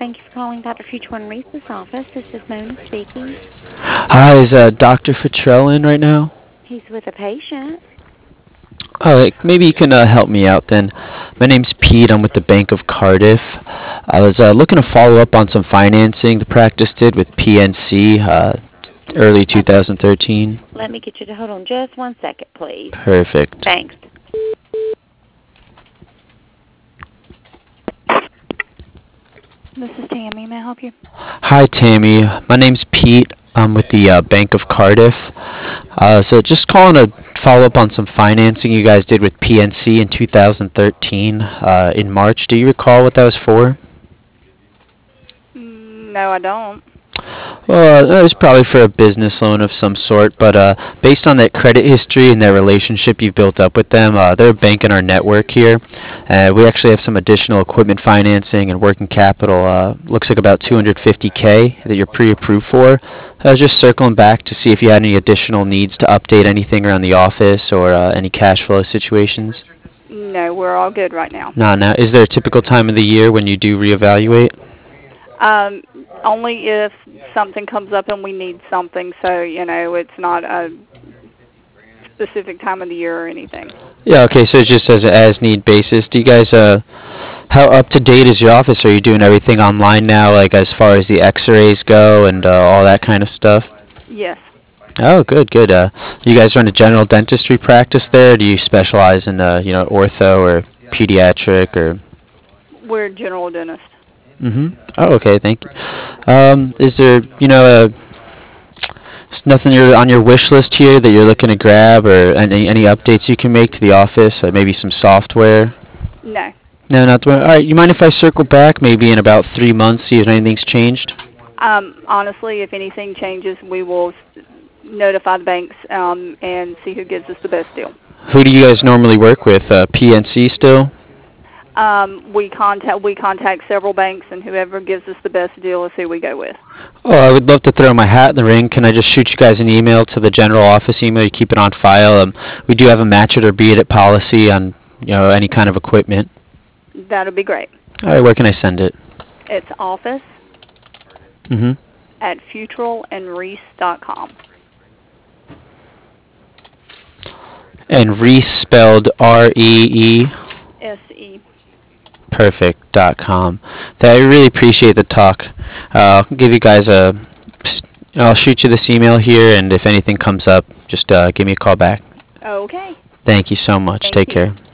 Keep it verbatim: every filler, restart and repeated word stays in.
Thank you for calling Doctor Future One Reese's office. This is Mona speaking. Hi, is uh, Doctor Futrell in right now? He's with a patient. Oh, like, maybe you can uh, help me out then. My name's Pete. I'm with the Bank of Cardiff. I was uh, looking to follow up on some financing the practice did with P N C uh, early two thousand thirteen. Let me get you to hold on just one second, please. Perfect. Thanks. This is Tammy. May I help you? Hi, Tammy. My name's Pete. I'm with the uh, Bank of Cardiff. Uh, so just calling to follow up on some financing you guys did with P N C in two thousand thirteen uh, in March. Do you recall what that was for? Mm, No, I don't. Well, uh, it was probably for a business loan of some sort, but uh, based on that credit history and that relationship you've built up with them, uh, they're a bank in our network here. Uh, we actually have some additional equipment financing and working capital. Uh, looks like about two hundred fifty K that you're pre-approved for. I was just circling back to see if you had any additional needs to update anything around the office or uh, any cash flow situations. No, we're all good right now. No, no. Is there a typical time of the year when you do reevaluate? Um, only if something comes up and we need something, so, you know, it's not a specific time of the year or anything. Yeah, okay, so it's just as an as-need basis. Do you guys, uh, how up-to-date is your office? Are you doing everything online now, like as far as the x-rays go and uh, all that kind of stuff? Yes. Oh, good, good. Uh, you guys run a general dentistry practice there? Or do you specialize in, uh, you know, ortho or pediatric or? We're general dentist. Mm-hmm. Oh, okay, thank you. Um, is there, you know, uh, s- nothing you're on your wish list here that you're looking to grab, or any any updates you can make to the office? Uh, maybe some software. No. No, not the one. All right, you mind if I circle back maybe in about three months, see if anything's changed? Um, honestly, if anything changes, we will s- notify the banks um, and see who gives us the best deal. Who do you guys normally work with? Uh, P N C still? Um, we contact we contact several banks, and whoever gives us the best deal is who we go with. Oh, I would love to throw my hat in the ring. Can I just shoot you guys an email to the general office email? You keep it on file. Um, we do have a match it or beat it policy on, you know, any kind of equipment. That'll be great. All right, where can I send it? It's office Mm-hmm. at futrell and reese dot com. And Reese spelled R E E. S E. Perfect. Dot com. Th- I really appreciate the talk. Uh, I'll give you guys a. I'll shoot you this email here, and if anything comes up, just uh, give me a call back. Okay. Thank you so much. Thank Take you. care.